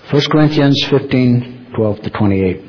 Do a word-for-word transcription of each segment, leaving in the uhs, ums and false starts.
First Corinthians fifteen, twelve to twenty-eight.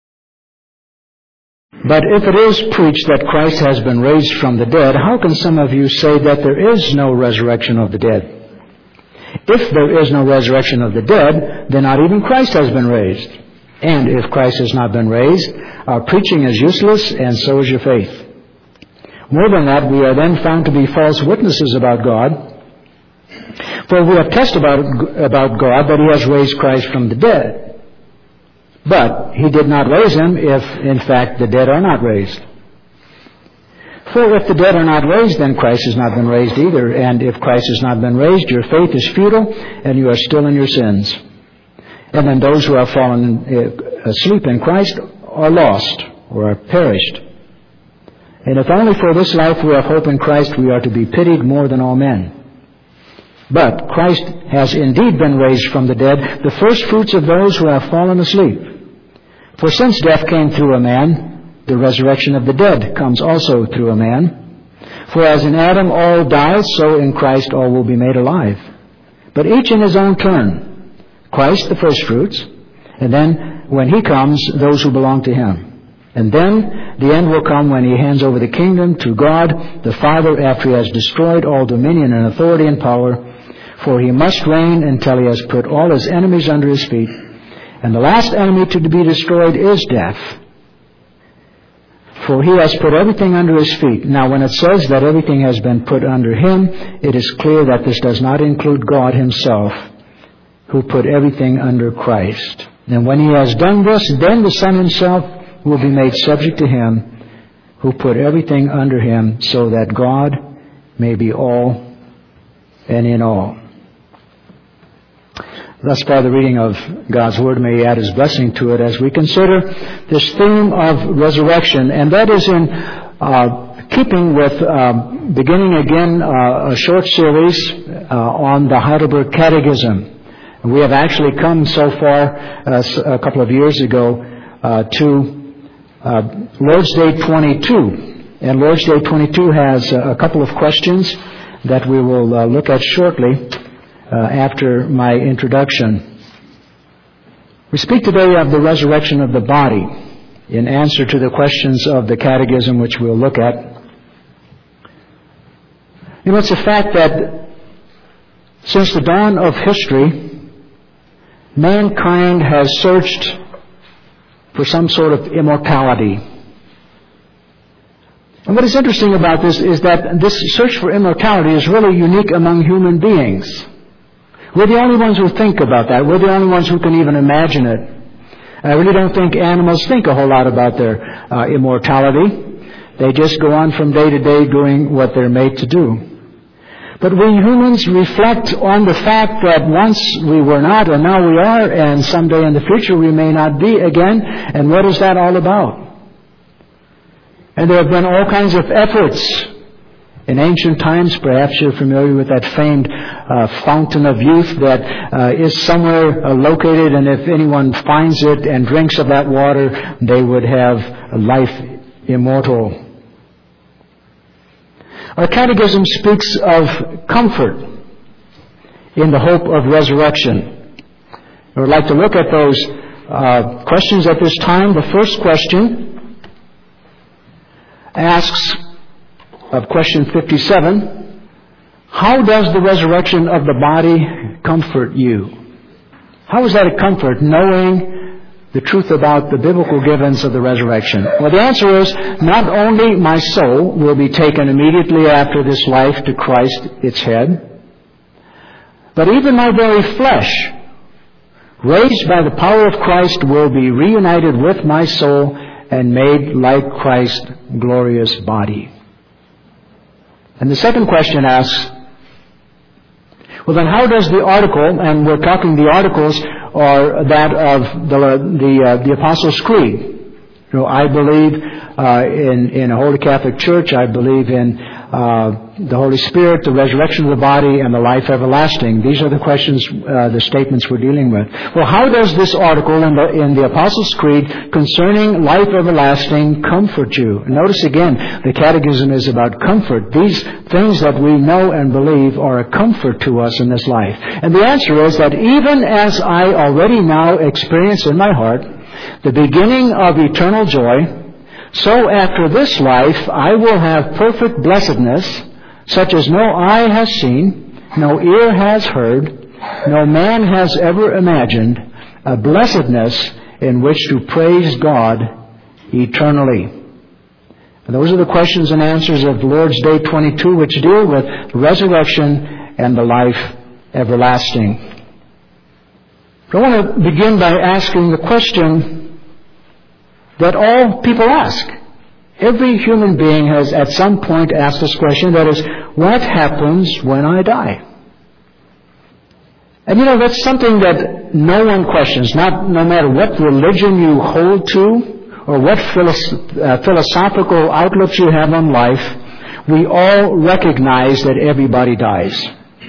But if it is preached that Christ has been raised from the dead, how can some of you say that there is no resurrection of the dead? If there is no resurrection of the dead, then not even Christ has been raised. And if Christ has not been raised, our preaching is useless, and so is your faith. More than that, we are then found to be false witnesses about God. For we have tested about, about God that He has raised Christ from the dead. But He did not raise Him if, in fact, the dead are not raised. For if the dead are not raised, then Christ has not been raised either. And if Christ has not been raised, your faith is futile, and you are still in your sins. And then those who have fallen asleep in Christ are lost, or are perished. And if only for this life we have hope in Christ, we are to be pitied more than all men. But Christ has indeed been raised from the dead, the first fruits of those who have fallen asleep. For since death came through a man, the resurrection of the dead comes also through a man. For as in Adam all die, so in Christ all will be made alive. But each in his own turn. Christ the first fruits, and then when He comes, those who belong to Him. And then the end will come when He hands over the kingdom to God the Father after He has destroyed all dominion and authority and power. For He must reign until He has put all His enemies under His feet. And the last enemy to be destroyed is death. For He has put everything under His feet. Now when it says that everything has been put under Him, it is clear that this does not include God Himself, who put everything under Christ. And when He has done this, then the Son Himself will be made subject to Him, who put everything under Him, so that God may be all and in all. Thus far, the reading of God's Word. May He add His blessing to it as we consider this theme of resurrection. And that is in uh, keeping with uh, beginning again uh, a short series uh, on the Heidelberg Catechism. We have actually come so far uh, a couple of years ago uh, to uh, Lord's Day twenty-two. And Lord's Day twenty-two has a couple of questions that we will uh, look at shortly uh, after my introduction. We speak today of the resurrection of the body in answer to the questions of the Catechism, which we'll look at. You know, it's a fact that since the dawn of history, mankind has searched for some sort of immortality. And what is interesting about this is that this search for immortality is really unique among human beings. We're the only ones who think about that. We're the only ones who can even imagine it. I really don't think animals think a whole lot about their uh, immortality. They just go on from day to day doing what they're made to do. But we humans reflect on the fact that once we were not, and now we are, and someday in the future we may not be again. And what is that all about? And there have been all kinds of efforts in ancient times. Perhaps you're familiar with that famed uh, fountain of youth that uh, is somewhere uh, located, and if anyone finds it and drinks of that water, they would have life immortal. Our Catechism speaks of comfort in the hope of resurrection. I would like to look at those uh, questions at this time. The first question asks, of question fifty-seven, how does the resurrection of the body comfort you? How is that a comfort, knowing the truth about the biblical givens of the resurrection? Well, the answer is, not only my soul will be taken immediately after this life to Christ, its head, but even my very flesh, raised by the power of Christ, will be reunited with my soul and made like Christ's glorious body. And the second question asks, well then how does the article, and we're talking the articles are that of the the, uh, the Apostles' Creed. You know, I believe uh, in in a Holy Catholic Church. I believe in uh, the Holy Spirit, the resurrection of the body, and the life everlasting. These are the questions, uh, the statements we're dealing with. Well, how does this article in the, in the Apostles' Creed concerning life everlasting comfort you? Notice again, the Catechism is about comfort. These things that we know and believe are a comfort to us in this life. And the answer is that even as I already now experience in my heart the beginning of eternal joy, so after this life I will have perfect blessedness, such as no eye has seen, no ear has heard, no man has ever imagined, a blessedness in which to praise God eternally. And those are the questions and answers of Lord's Day twenty-two, which deal with the resurrection and the life everlasting. I want to begin by asking the question that all people ask. Every human being has at some point asked this question, that is, what happens when I die? And you know, that's something that no one questions, not no matter what religion you hold to or what philosoph- uh, philosophical outlooks you have on life. We all recognize that everybody dies.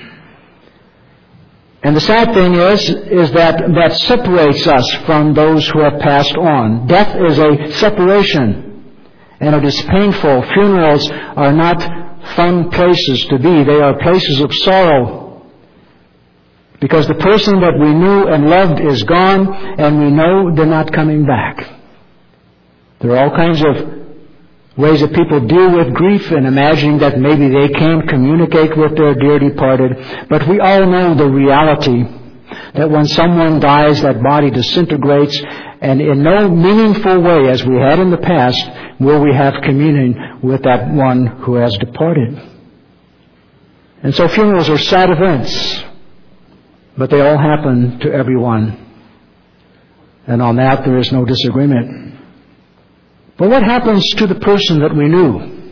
And the sad thing is, is that that separates us from those who have passed on. Death is a separation, and it is painful. Funerals are not fun places to be. They are places of sorrow. Because the person that we knew and loved is gone, and we know they're not coming back. There are all kinds of ways that people deal with grief and imagining that maybe they can't communicate with their dear departed. But we all know the reality that when someone dies, that body disintegrates, and in no meaningful way, as we had in the past, will we have communion with that one who has departed. And so funerals are sad events, but they all happen to everyone. And on that there is no disagreement. But what happens to the person that we knew?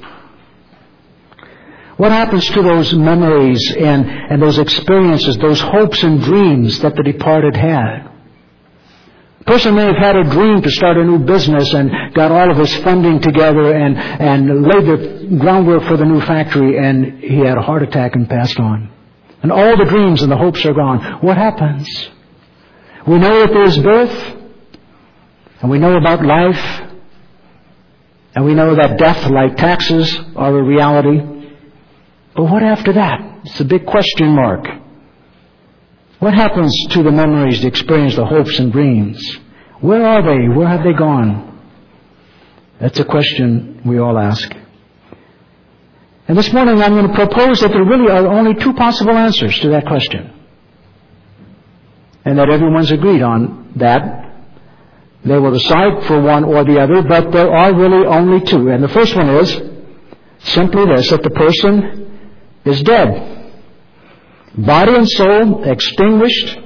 What happens to those memories and, and those experiences, those hopes and dreams that the departed had? A person may have had a dream to start a new business and got all of his funding together and, and laid the groundwork for the new factory, and he had a heart attack and passed on. And all the dreams and the hopes are gone. What happens? We know that there is birth, and we know about life, and we know that death, like taxes, are a reality. But what after that? It's a big question mark. What happens to the memories, the experience, the hopes and dreams? Where are they? Where have they gone? That's a question we all ask. And this morning I'm going to propose that there really are only two possible answers to that question. And that everyone's agreed on that. They will decide for one or the other, but there are really only two. And the first one is simply this, that the person is dead. Body and soul extinguished.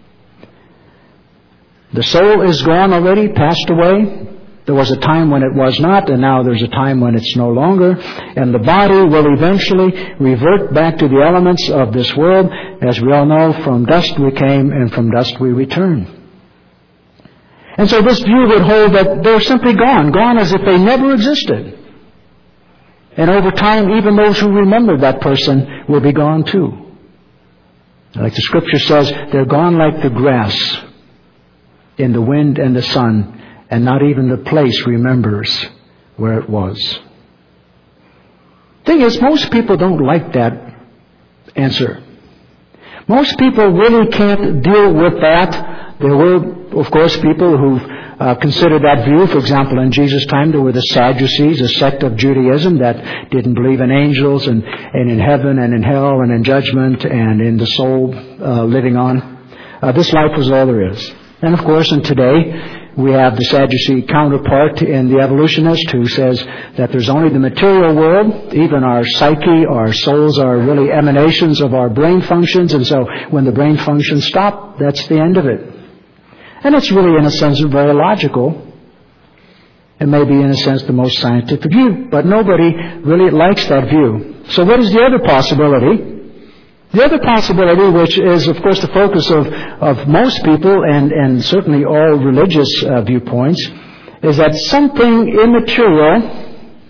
The soul is gone already, passed away. There was a time when it was not, and now there's a time when it's no longer. And the body will eventually revert back to the elements of this world. As we all know, from dust we came, and from dust we return. And so this view would hold that they're simply gone, gone as if they never existed. And over time, even those who remember that person will be gone too. Like the Scripture says, they're gone like the grass in the wind and the sun, and not even the place remembers where it was. Thing is, most people don't like that answer. Most people really can't deal with that. There were, of course, people who uh, considered that view. For example, in Jesus' time, there were the Sadducees, a sect of Judaism that didn't believe in angels and, and in heaven and in hell and in judgment and in the soul uh, living on. Uh, this life was all there is. And of course, in today, we have the Sadducee counterpart in the evolutionist who says that there's only the material world. Even our psyche, our souls are really emanations of our brain functions. And so when the brain functions stop, that's the end of it. And it's really, in a sense, very logical. It may be, in a sense, the most scientific view. But nobody really likes that view. So what is the other possibility? The other possibility, which is, of course, the focus of, of most people and, and certainly all religious uh, viewpoints, is that something immaterial,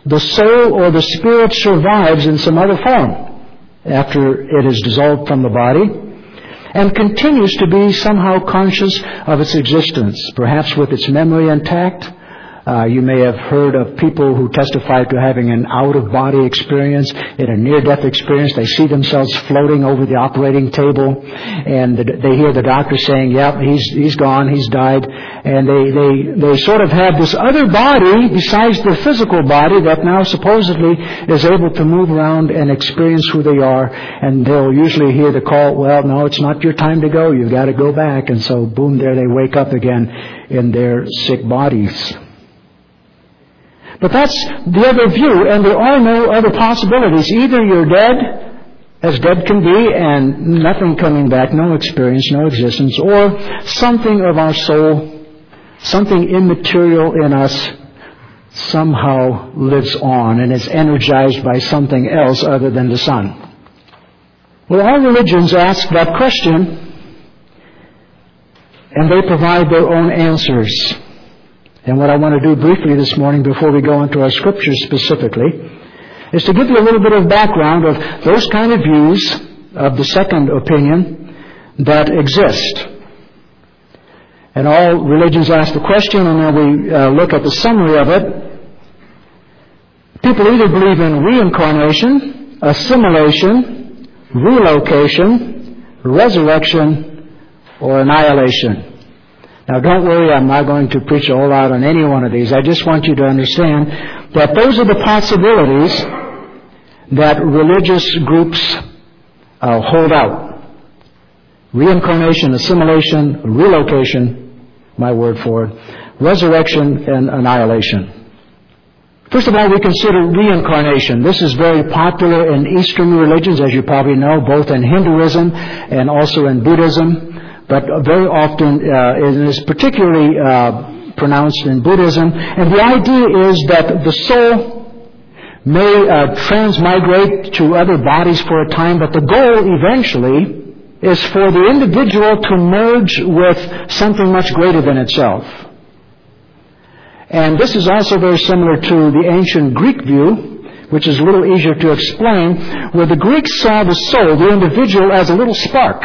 the soul or the spirit survives in some other form after it is dissolved from the body and continues to be somehow conscious of its existence, perhaps with its memory intact. Uh, you may have heard of people who testify to having an out-of-body experience, in a near-death experience. They see themselves floating over the operating table, and the, they hear the doctor saying, "Yep, he's he's gone, he's died." And they they they sort of have this other body besides their physical body that now supposedly is able to move around and experience who they are. And they'll usually hear the call, "Well, no, it's not your time to go. You've got to go back." And so, boom, there they wake up again in their sick bodies. But that's the other view, and there are no other possibilities. Either you're dead, as dead can be, and nothing coming back, no experience, no existence, or something of our soul, something immaterial in us, somehow lives on and is energized by something else other than the sun. Well, all religions ask that question, and they provide their own answers. And what I want to do briefly this morning before we go into our scriptures specifically is to give you a little bit of background of those kind of views of the second opinion that exist. And all religions ask the question, and then we uh, look at the summary of it. People either believe in reincarnation, assimilation, relocation, resurrection, or annihilation. Now, don't worry, I'm not going to preach a whole lot on any one of these. I just want you to understand that those are the possibilities that religious groups uh, hold out. Reincarnation, assimilation, relocation, my word for it, resurrection, and annihilation. First of all, we consider reincarnation. This is very popular in Eastern religions, as you probably know, both in Hinduism and also in Buddhism. But very often uh, it is particularly uh, pronounced in Buddhism. And the idea is that the soul may uh, transmigrate to other bodies for a time, but the goal eventually is for the individual to merge with something much greater than itself. And this is also very similar to the ancient Greek view, which is a little easier to explain, where the Greeks saw the soul, the individual, as a little spark,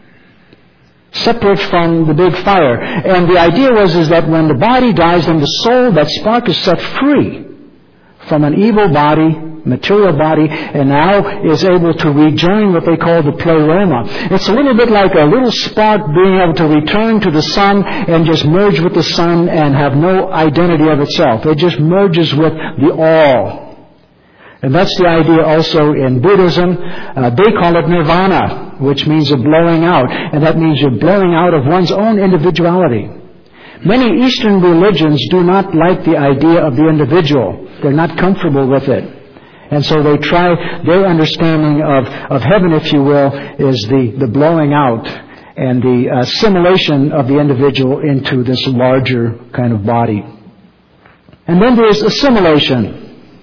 separate from the big fire. And the idea was is that when the body dies, then the soul, that spark, is set free from an evil body, material body, and now is able to rejoin what they call the pleroma. It's a little bit like a little spark being able to return to the sun and just merge with the sun and have no identity of itself. It just merges with the all. And that's the idea also in Buddhism. Uh, they call it nirvana, which means a blowing out. And that means you're blowing out of one's own individuality. Many Eastern religions do not like the idea of the individual. They're not comfortable with it. And so they try, their understanding of, of heaven, if you will, is the, the blowing out and the assimilation of the individual into this larger kind of body. And then there's assimilation.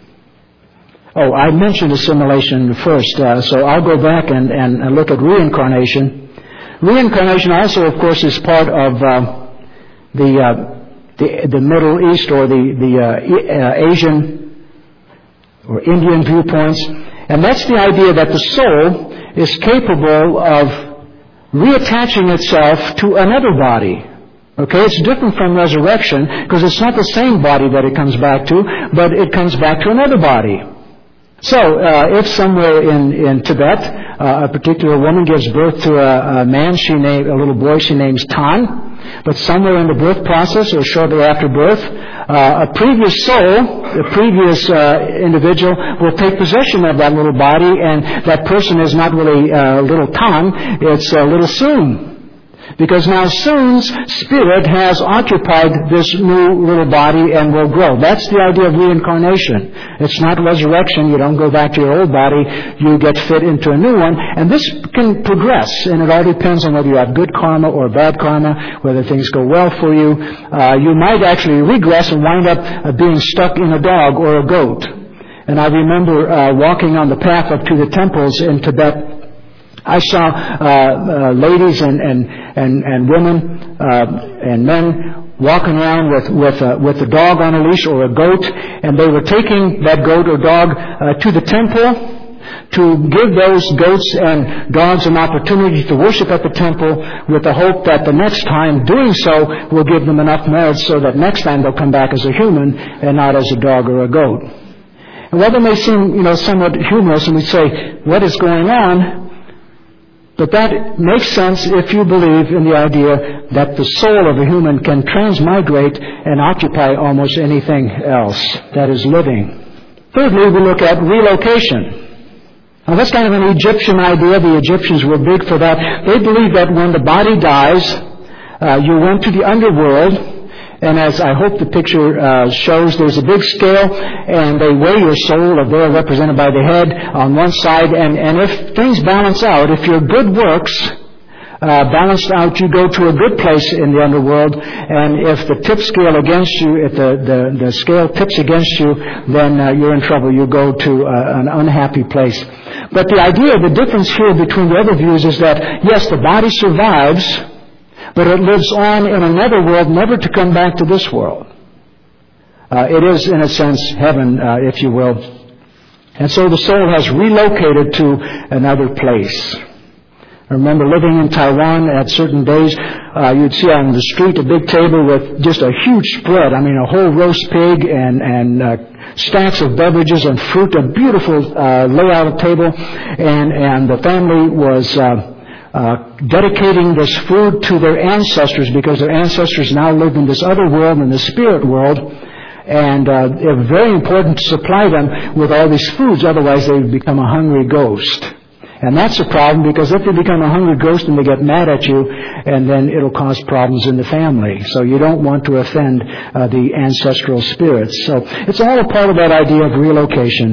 Oh, I mentioned assimilation first, uh, so I'll go back and, and, and look at reincarnation. Reincarnation also, of course, is part of uh, the, uh, the the Middle East or the, the uh, uh, Asian or Indian viewpoints. And that's the idea that the soul is capable of reattaching itself to another body. Okay, it's different from resurrection because it's not the same body that it comes back to, but it comes back to another body. So, uh, if somewhere in, in Tibet, uh, a particular woman gives birth to a, a man, she name, a little boy she names Tan, but somewhere in the birth process or shortly after birth, uh, a previous soul, a previous uh, individual will take possession of that little body, and that person is not really uh, little Tan, it's uh, little Soon. Because now Soon's spirit has occupied this new little body and will grow. That's the idea of reincarnation. It's not resurrection. You don't go back to your old body. You get fit into a new one. And this can progress, and it all depends on whether you have good karma or bad karma, whether things go well for you. Uh, you might actually regress and wind up uh, being stuck in a dog or a goat. And I remember uh, walking on the path up to the temples in Tibet. I saw uh, uh, ladies and, and, and, and women uh, and men walking around with with a, with a dog on a leash or a goat, and they were taking that goat or dog uh, to the temple to give those goats and dogs an opportunity to worship at the temple with the hope that the next time doing so will give them enough merit so that next time they'll come back as a human and not as a dog or a goat. And while that may seem, you know, somewhat humorous, and we say, what is going on? But that makes sense if you believe in the idea that the soul of a human can transmigrate and occupy almost anything else that is living. Thirdly, we look at relocation. Now, that's kind of an Egyptian idea. The Egyptians were big for that. They believed that when the body dies, uh, you went to the underworld, and as I hope the picture uh, shows, there's a big scale, and they weigh your soul, or they're represented by the head on one side, and, and if things balance out, if your good works Uh, balanced out, you go to a good place in the underworld, and if the tip scale against you, if the, the, the scale tips against you, then uh, you're in trouble. You go to uh, an unhappy place. But the idea, the difference here between the other views is that, yes, the body survives, but it lives on in another world, never to come back to this world. Uh, it is, in a sense, heaven, uh, if you will. And so the soul has relocated to another place. I remember living in Taiwan at certain days, uh, you'd see on the street a big table with just a huge spread. I mean, a whole roast pig and, and uh, stacks of beverages and fruit, a beautiful uh, layout of table. And, and the family was uh, uh, dedicating this food to their ancestors because their ancestors now lived in this other world, in the spirit world. And uh, it was very important to supply them with all these foods, otherwise they would become a hungry ghost. And that's a problem, because if they become a hungry ghost and they get mad at you, and then it'll cause problems in the family. So you don't want to offend uh, the ancestral spirits. So it's all a part of that idea of relocation.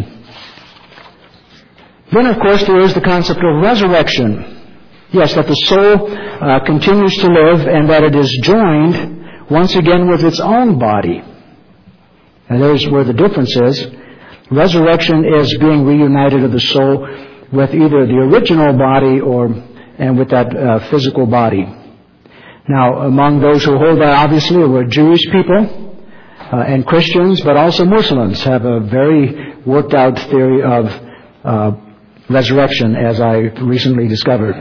Then, of course, there is the concept of resurrection. Yes, that the soul uh, continues to live and that it is joined once again with its own body. And there's where the difference is. Resurrection is being reunited of the soul with either the original body or and with that uh, physical body. Now, among those who hold that, obviously, were Jewish people uh, and Christians, but also Muslims have a very worked out theory of uh, resurrection, as I recently discovered.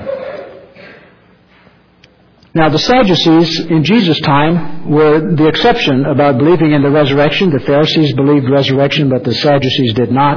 Now, the Sadducees in Jesus' time were the exception about believing in the resurrection. The Pharisees believed resurrection, but the Sadducees did not.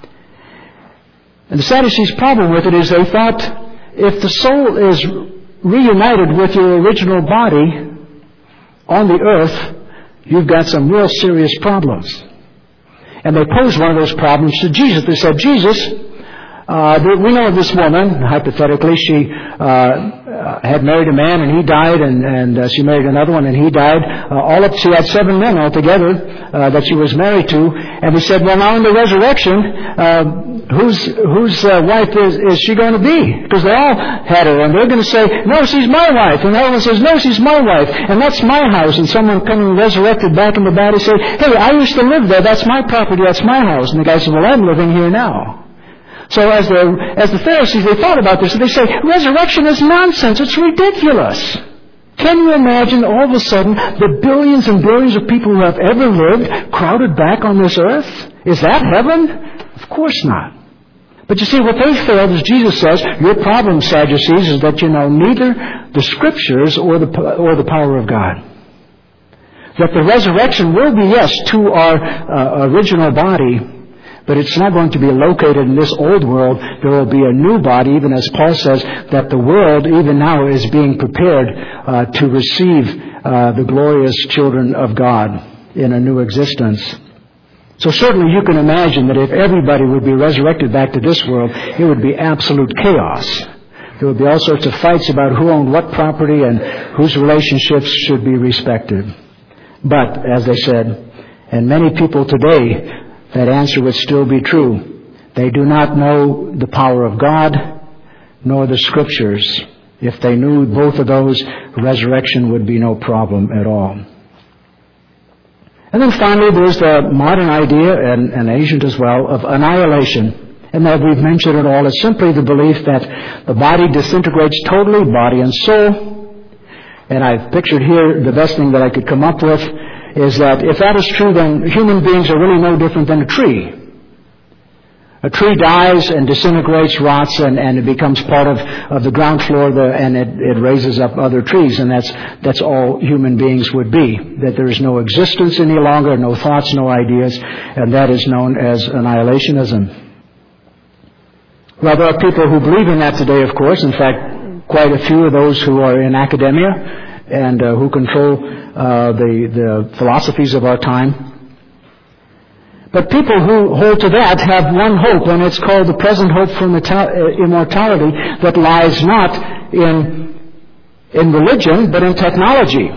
And the Sadducees' problem with it is they thought if the soul is reunited with your original body on the earth, you've got some real serious problems. And they posed one of those problems to Jesus. They said, Jesus, uh, we know of this woman, hypothetically, she uh, had married a man and he died, and, and uh, she married another one and he died. Uh, all up, she had seven men altogether uh, that she was married to. And we said, well, now in the resurrection, uh, whose whose uh, wife is, is she going to be? Because they all had her, and they're going to say, no, she's my wife. And the other one says, no, she's my wife, and that's my house. And someone coming resurrected back in the body say, hey, I used to live there. That's my property. That's my house. And the guy said, well, I'm living here now. So as the as the Pharisees, they thought about this, and they say, resurrection is nonsense. It's ridiculous. Can you imagine all of a sudden the billions and billions of people who have ever lived crowded back on this earth? Is that heaven? Of course not. But you see, what they failed is Jesus says, your problem, Sadducees, is that you know neither the Scriptures or the or the power of God. That the resurrection will be, yes, to our uh, original body, but it's not going to be located in this old world. There will be a new body, even as Paul says, that the world, even now, is being prepared uh, to receive uh, the glorious children of God in a new existence. So certainly you can imagine that if everybody would be resurrected back to this world, it would be absolute chaos. There would be all sorts of fights about who owned what property and whose relationships should be respected. But, as they said, and many people today, that answer would still be true. They do not know the power of God nor the Scriptures. If they knew both of those, resurrection would be no problem at all. And then finally, there's the modern idea, and, and ancient as well, of annihilation. And that we've mentioned it all is simply the belief that the body disintegrates totally, body and soul, And I've pictured here the best thing that I could come up with is that if that is true, then human beings are really no different than a tree. A tree dies and disintegrates, rots, and, and it becomes part of, of the ground floor, the, and it, it raises up other trees. And that's that's all human beings would be. That there is no existence any longer, no thoughts, no ideas, and that is known as annihilationism. Well, there are people who believe in that today, of course. In fact, quite a few of those who are in academia and uh, who control uh, the, the philosophies of our time. But people who hold to that have one hope, and it's called the present hope for immortality, that lies not in, in religion, but in technology.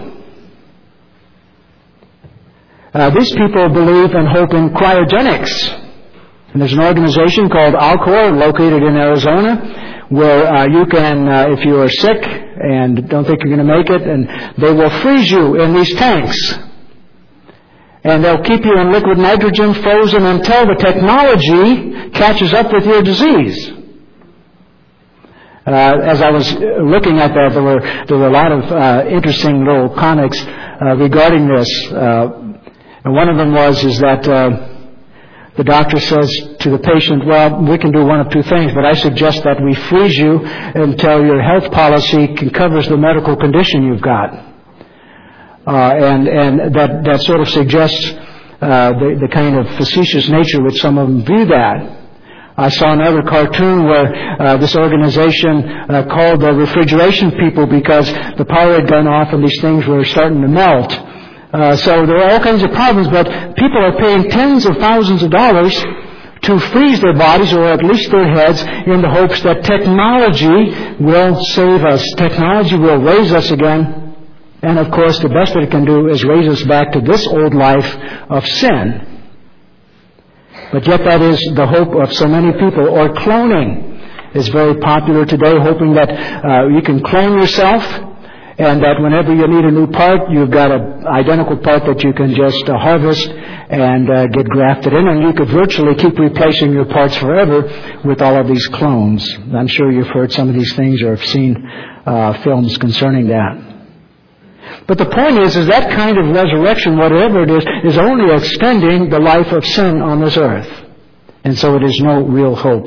Uh, these people believe and hope in cryogenics. And there's an organization called Alcor, located in Arizona, where uh, you can, uh, if you are sick and don't think you're going to make it, and they will freeze you in these tanks. And they'll keep you in liquid nitrogen, frozen, until the technology catches up with your disease. Uh, as I was looking at that, there were there were a lot of uh, interesting little comics uh, regarding this. Uh, and one of them was is that uh, the doctor says to the patient, "Well, we can do one of two things, but I suggest that we freeze you until your health policy can covers the medical condition you've got." Uh, and and that, that sort of suggests uh, the, the kind of facetious nature which some of them view that. I saw another cartoon where uh, this organization uh, called the refrigeration people because the power had gone off and these things were starting to melt. Uh, so there are all kinds of problems, but people are paying tens of thousands of dollars to freeze their bodies, or at least their heads, in the hopes that technology will save us. Technology will raise us again. And of course, the best that it can do is raise us back to this old life of sin. But yet that is the hope of so many people. Or cloning is very popular today, hoping that uh, you can clone yourself, and that whenever you need a new part, you've got an identical part that you can just uh, harvest and uh, get grafted in, and you could virtually keep replacing your parts forever with all of these clones. I'm sure you've heard some of these things or have seen uh, films concerning that. But the point is, is that kind of resurrection, whatever it is, is only extending the life of sin on this earth. And so it is no real hope.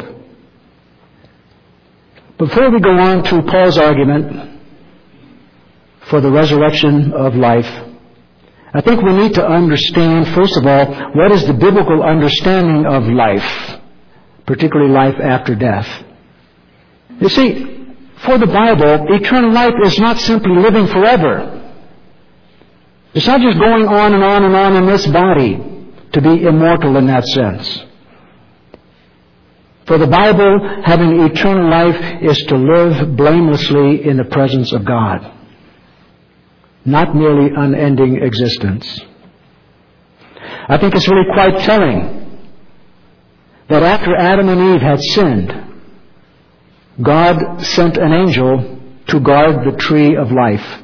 Before we go on to Paul's argument for the resurrection of life, I think we need to understand, first of all, what is the biblical understanding of life, particularly life after death. You see, for the Bible, eternal life is not simply living forever. It's not just going on and on and on in this body to be immortal in that sense. For the Bible, having eternal life is to live blamelessly in the presence of God. Not merely unending existence. I think it's really quite telling that after Adam and Eve had sinned, God sent an angel to guard the tree of life.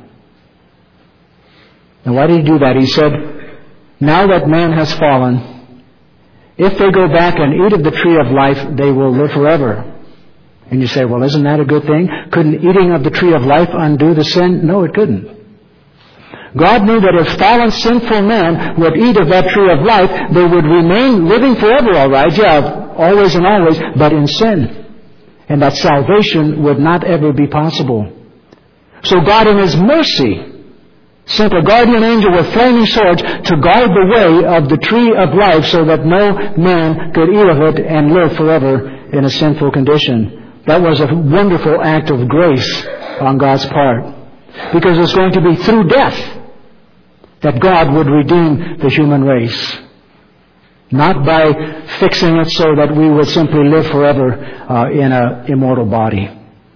And why did He do that? He said, now that man has fallen, if they go back and eat of the tree of life, they will live forever. And you say, well, isn't that a good thing? Couldn't eating of the tree of life undo the sin? No, it couldn't. God knew that if fallen, sinful men would eat of that tree of life, they would remain living forever, all right, yeah, always and always, but in sin. And that salvation would not ever be possible. So God, in His mercy, sent a guardian angel with flaming swords to guard the way of the tree of life so that no man could eat of it and live forever in a sinful condition. That was a wonderful act of grace on God's part. Because it's going to be through death that God would redeem the human race. Not by fixing it so that we would simply live forever uh, in an immortal body.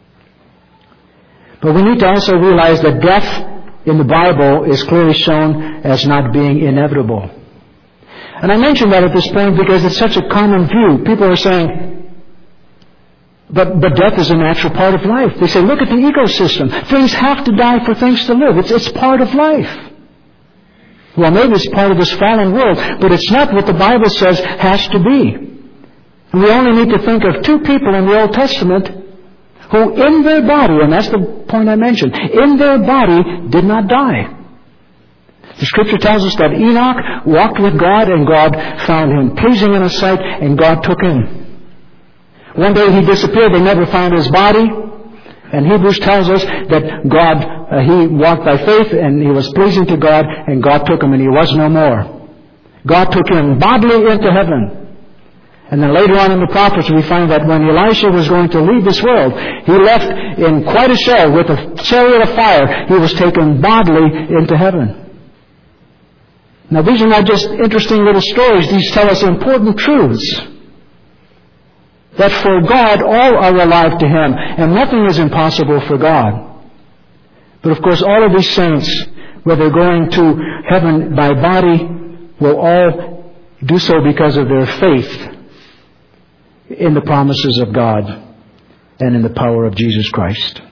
But we need to also realize that death in the Bible is clearly shown as not being inevitable. And I mention that at this point because it's such a common view. People are saying, but, but death is a natural part of life. They say, look at the ecosystem. Things have to die for things to live. It's, it's part of life. Well, maybe it's part of this fallen world, but it's not what the Bible says has to be. And we only need to think of two people in the Old Testament who in their body, and that's the point I mentioned. In their body did not die. The Scripture tells us that Enoch walked with God, and God found him pleasing in His sight, and God took him. One day he disappeared. They never found his body. And Hebrews tells us that God, uh, he walked by faith, and he was pleasing to God, and God took him, and he was no more. God took him bodily into heaven. And then later on in the prophets, we find that when Elisha was going to leave this world, he left in quite a show with a chariot of fire. He was taken bodily into heaven. Now, these are not just interesting little stories. These tell us important truths. That for God, all are alive to Him, and nothing is impossible for God. But of course, all of these saints, whether going to heaven by body, will all do so because of their faith in the promises of God and in the power of Jesus Christ.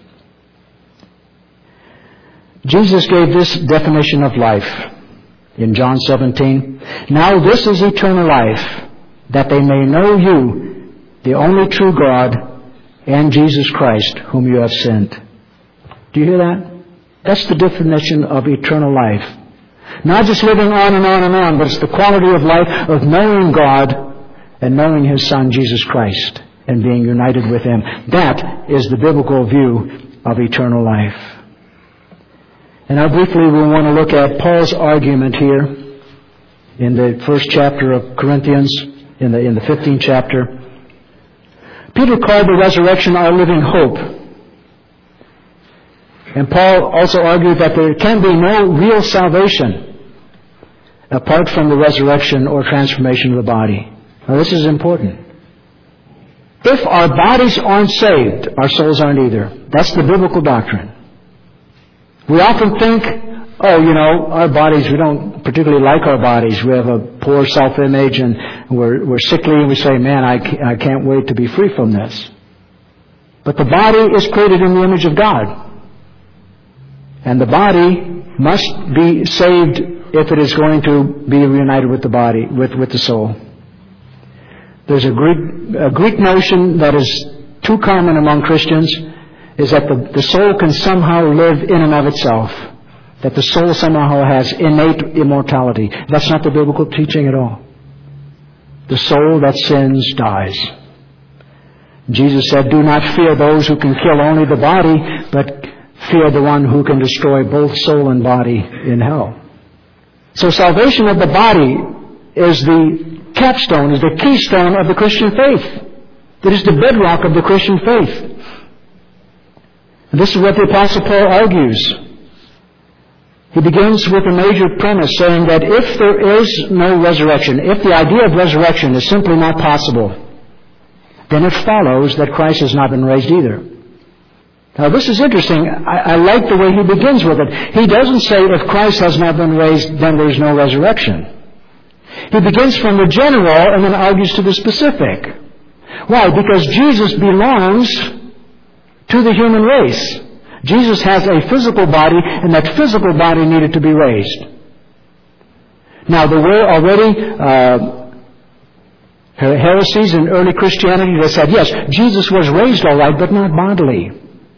Jesus gave this definition of life in John seventeen. Now this is eternal life, that they may know you, the only true God, and Jesus Christ, whom you have sent. Do you hear that? That's the definition of eternal life. Not just living on and on and on, but it's the quality of life of knowing God and knowing His Son, Jesus Christ, and being united with Him. That is the biblical view of eternal life. And now briefly we want to look at Paul's argument here in the first chapter of Corinthians, in the, in the fifteenth chapter. Peter called the resurrection our living hope. And Paul also argued that there can be no real salvation apart from the resurrection or transformation of the body. Now this is important. If our bodies aren't saved, our souls aren't either. That's the biblical doctrine. We often think, oh, you know, our bodies, we don't particularly like our bodies. We have a poor self-image, and we're, we're sickly, and we say, man, I, I can't wait to be free from this. But the body is created in the image of God. And the body must be saved if it is going to be reunited with the body, with, with the soul. There's a Greek, a Greek notion that is too common among Christians, is that the, the soul can somehow live in and of itself. That the soul somehow has innate immortality. That's not the biblical teaching at all. The soul that sins dies. Jesus said, do not fear those who can kill only the body, but fear the one who can destroy both soul and body in hell. So salvation of the body is the capstone, is the keystone of the Christian faith. It is the bedrock of the Christian faith. And this is what the Apostle Paul argues. He begins with a major premise saying that if there is no resurrection, if the idea of resurrection is simply not possible, then it follows that Christ has not been raised either. Now this is interesting. I, I like the way he begins with it. He doesn't say if Christ has not been raised, then there is no resurrection. He begins from the general and then argues to the specific. Why? Because Jesus belongs to the human race. Jesus has a physical body, and that physical body needed to be raised. Now, there were already uh, heresies in early Christianity that said, yes, Jesus was raised all right, but not bodily.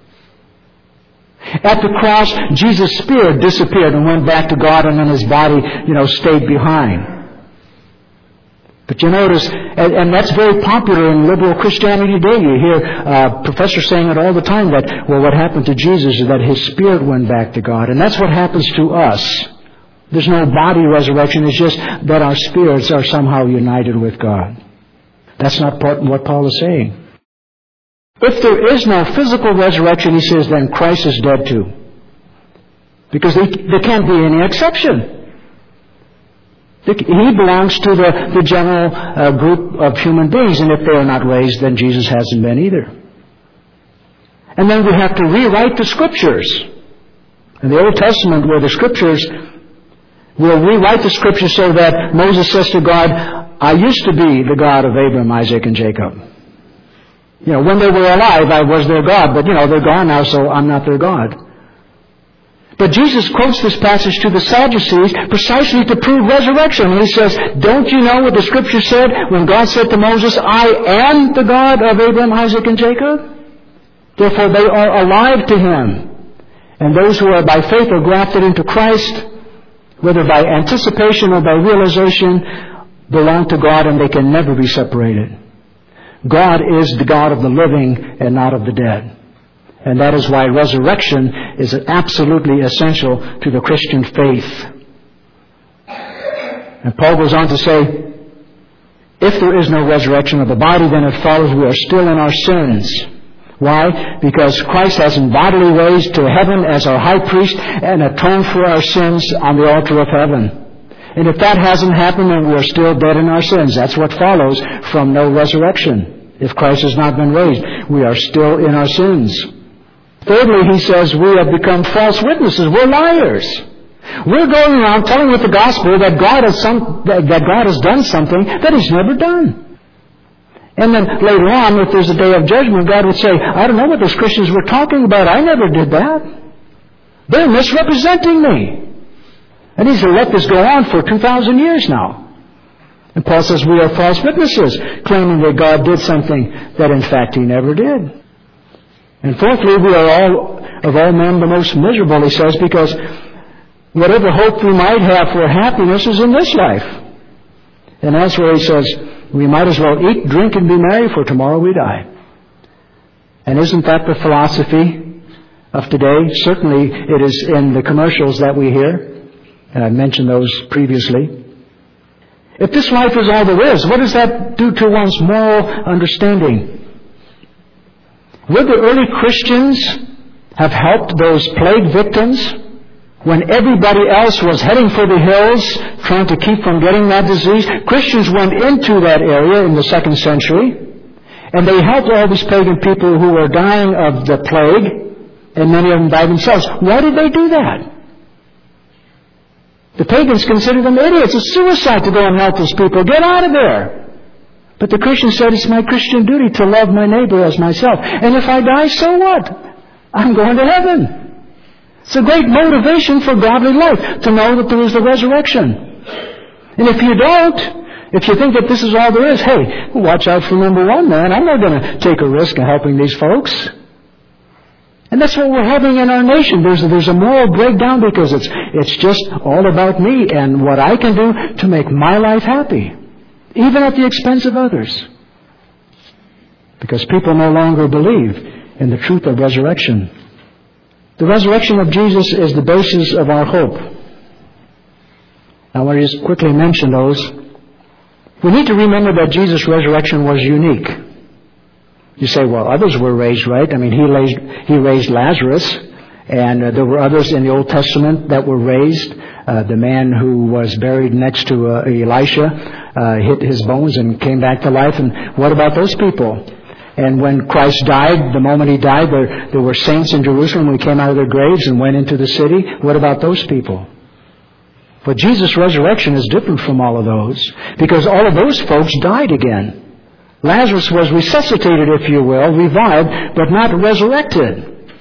At the cross, Jesus' spirit disappeared and went back to God, and then His body, you know, stayed behind. But you notice, and, and that's very popular in liberal Christianity today. You hear uh, professors saying it all the time that, well, what happened to Jesus is that His spirit went back to God. And that's what happens to us. There's no body resurrection. It's just that our spirits are somehow united with God. That's not part, what Paul is saying. If there is no physical resurrection, he says, then Christ is dead too. Because there, there can't be any exception. He belongs to the, the general uh, group of human beings, and if they are not raised, then Jesus hasn't been either. And then we have to rewrite the Scriptures. In the Old Testament, where the Scriptures, we'll rewrite the Scriptures so that Moses says to God, I used to be the God of Abraham, Isaac, and Jacob. You know, when they were alive, I was their God, but you know, they're gone now, so I'm not their God. But Jesus quotes this passage to the Sadducees precisely to prove resurrection. He says, don't you know what the Scripture said when God said to Moses, I am the God of Abraham, Isaac, and Jacob? Therefore they are alive to Him. And those who are by faith are grafted into Christ, whether by anticipation or by realization, belong to God, and they can never be separated. God is the God of the living and not of the dead. And that is why resurrection is absolutely essential to the Christian faith. And Paul goes on to say, if there is no resurrection of the body, then it follows we are still in our sins. Why? Because Christ hasn't bodily raised to heaven as our high priest and atoned for our sins on the altar of heaven. And if that hasn't happened, then we are still dead in our sins. That's what follows from no resurrection. If Christ has not been raised, we are still in our sins. Thirdly, he says we have become false witnesses. We're liars. We're going around telling with the gospel that God has some, that God has done something that He's never done. And then later on, if there's a day of judgment, God would say, I don't know what those Christians were talking about. I never did that. They're misrepresenting me. And He's let this go on for two thousand years now. And Paul says we are false witnesses, claiming that God did something that in fact He never did. And fourthly, we are all, of all men, the most miserable, he says, because whatever hope we might have for happiness is in this life. And elsewhere he says, we might as well eat, drink, and be merry, for tomorrow we die. And isn't that the philosophy of today? Certainly it is in the commercials that we hear, and I mentioned those previously. If this life is all there is, what does that do to one's moral understanding? Would the early Christians have helped those plague victims when everybody else was heading for the hills, trying to keep from getting that disease? Christians went into that area in the second century, and they helped all these pagan people who were dying of the plague, and many of them died themselves. Why did they do that? The pagans considered them idiots. It's suicide to go and help those people. Get out of there. But the Christian said, it's my Christian duty to love my neighbor as myself. And if I die, so what? I'm going to heaven. It's a great motivation for godly life, to know that there is the resurrection. And if you don't, if you think that this is all there is, hey, watch out for number one, man. I'm not going to take a risk of helping these folks. And that's what we're having in our nation. There's a, there's a moral breakdown because it's, it's just all about me and what I can do to make my life happy, even at the expense of others. Because people no longer believe in the truth of resurrection. The resurrection of Jesus is the basis of our hope. Now, I want to just quickly mention those. We need to remember that Jesus' resurrection was unique. You say, well, others were raised, right? I mean, he raised, he raised Lazarus, and uh, there were others in the Old Testament that were raised. Uh, the man who was buried next to uh, Elisha uh, hit his bones and came back to life. And what about those people? And when Christ died, the moment He died, there, there were saints in Jerusalem who came out of their graves and went into the city. What about those people? But Jesus' resurrection is different from all of those, because all of those folks died again. Lazarus was resuscitated, if you will, revived, but not resurrected.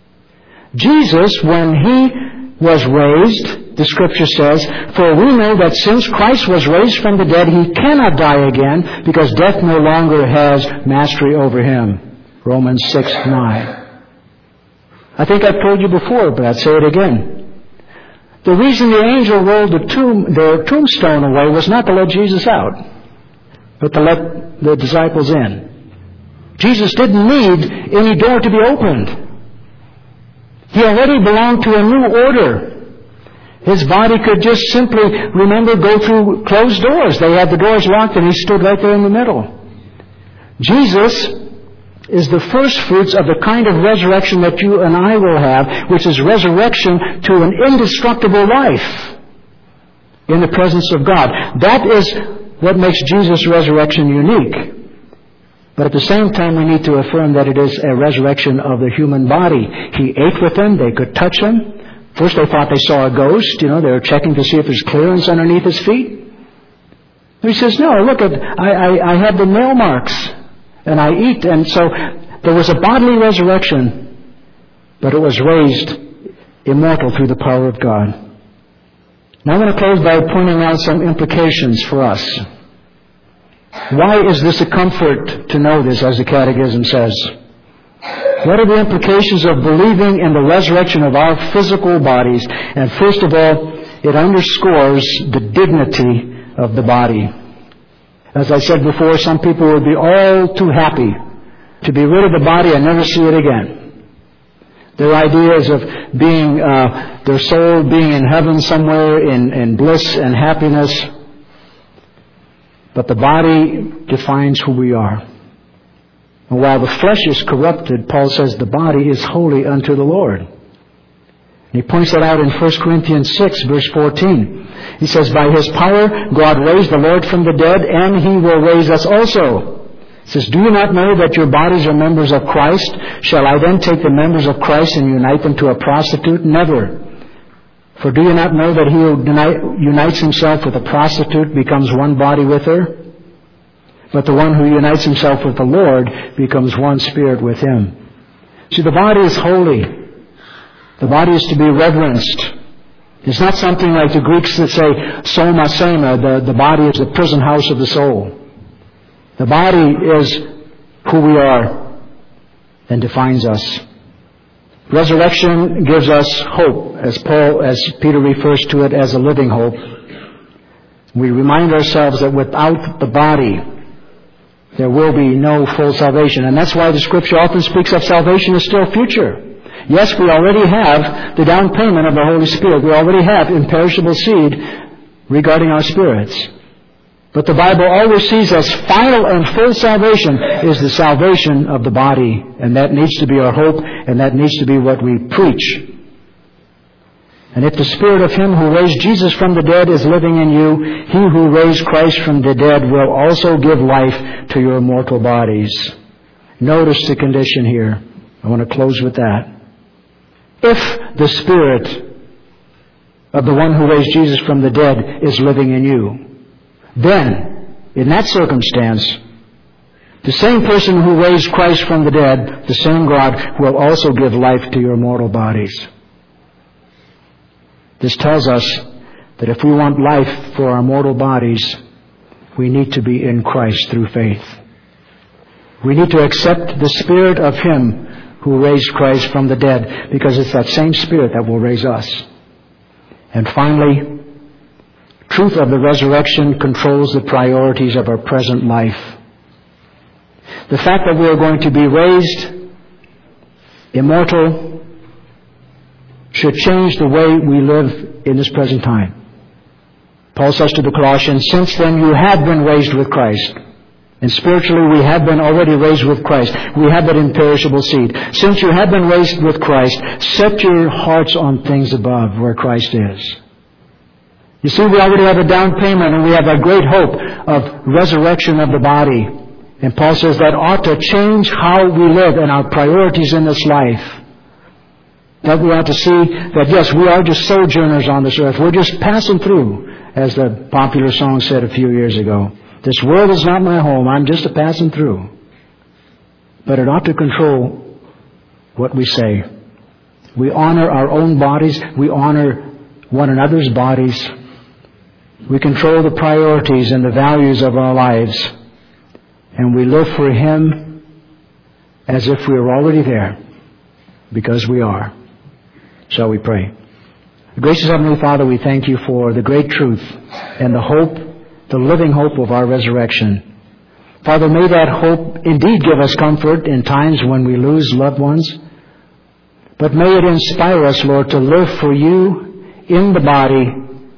Jesus, when He was raised, the Scripture says, for we know that since Christ was raised from the dead, He cannot die again, because death no longer has mastery over Him. Romans six nine. I think I've told you before, but I'd say it again. The reason the angel rolled the tomb, their tombstone away was not to let Jesus out, but to let the disciples in. Jesus didn't need any door to be opened. He already belonged to a new order. His body could just simply, remember, go through closed doors. They had the doors locked and He stood right there in the middle. Jesus is the first fruits of the kind of resurrection that you and I will have, which is resurrection to an indestructible life in the presence of God. That is what makes Jesus' resurrection unique. But at the same time, we need to affirm that it is a resurrection of the human body. He ate with them. They could touch Him. First they thought they saw a ghost. You know, they were checking to see if there's clearance underneath His feet. He says, no, look, at I, I, I have the nail marks. And I eat. And so there was a bodily resurrection, but it was raised immortal through the power of God. Now I'm going to close by pointing out some implications for us. Why is this a comfort to know this, as the Catechism says? What are the implications of believing in the resurrection of our physical bodies? And first of all, it underscores the dignity of the body. As I said before, some people would be all too happy to be rid of the body and never see it again. Their ideas of being, uh, their soul being in heaven somewhere in, in bliss and happiness. But the body defines who we are. And while the flesh is corrupted, Paul says the body is holy unto the Lord. And he points that out in First Corinthians six, verse fourteen. He says, by His power God raised the Lord from the dead, and He will raise us also. He says, do you not know that your bodies are members of Christ? Shall I then take the members of Christ and unite them to a prostitute? Never. For do you not know that he who unites himself with a prostitute becomes one body with her? But the one who unites himself with the Lord becomes one spirit with Him. See, the body is holy. The body is to be reverenced. It's not something like the Greeks that say, soma sema, the, the body is the prison house of the soul. The body is who we are and defines us. Resurrection gives us hope, as Paul, as Peter refers to it as a living hope. We remind ourselves that without the body, there will be no full salvation. And that's why the Scripture often speaks of salvation as still future. Yes, we already have the down payment of the Holy Spirit. We already have imperishable seed regarding our spirits. But the Bible always sees as final and full salvation is the salvation of the body. And that needs to be our hope, and that needs to be what we preach. And if the Spirit of Him who raised Jesus from the dead is living in you, He who raised Christ from the dead will also give life to your mortal bodies. Notice the condition here. I want to close with that. If the Spirit of the one who raised Jesus from the dead is living in you, then, in that circumstance, the same person who raised Christ from the dead, the same God, will also give life to your mortal bodies. This tells us that if we want life for our mortal bodies, we need to be in Christ through faith. We need to accept the Spirit of Him who raised Christ from the dead, because it's that same Spirit that will raise us. And finally, truth of the resurrection controls the priorities of our present life. The fact that we are going to be raised immortal should change the way we live in this present time. Paul says to the Colossians, since then you have been raised with Christ. And spiritually we have been already raised with Christ. We have that imperishable seed. Since you have been raised with Christ, set your hearts on things above where Christ is. You see, we already have a down payment, and we have a great hope of resurrection of the body. And Paul says that ought to change how we live and our priorities in this life. That we ought to see that, yes, we are just sojourners on this earth. We're just passing through, as the popular song said a few years ago. This world is not my home. I'm just a passing through. But it ought to control what we say. We honor our own bodies. We honor one another's bodies. We control the priorities and the values of our lives. And we live for Him as if we were already there, because we are. Shall we pray? Gracious Heavenly Father, we thank You for the great truth and the hope, the living hope of our resurrection. Father, may that hope indeed give us comfort in times when we lose loved ones. But may it inspire us, Lord, to live for You in the body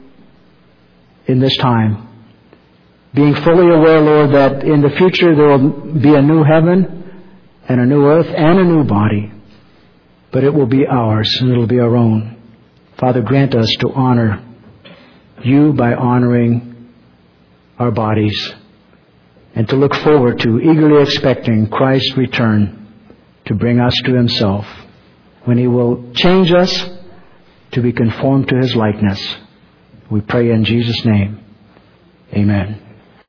in this time. Being fully aware, Lord, that in the future there will be a new heaven and a new earth and a new body. But it will be ours, and it will be our own. Father, grant us to honor You by honoring our bodies, and to look forward to eagerly expecting Christ's return to bring us to Himself, when He will change us to be conformed to His likeness. We pray in Jesus' name. Amen.